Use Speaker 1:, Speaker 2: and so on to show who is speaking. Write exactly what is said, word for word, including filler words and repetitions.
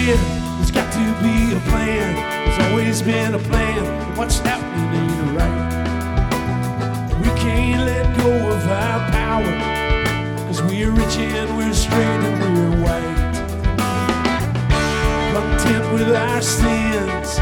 Speaker 1: here, there's got to be a plan. There's always been a plan. What's happening ain't right. We can't let go of our power, 'cause we're rich and we're straight and we're white. Content with our sin,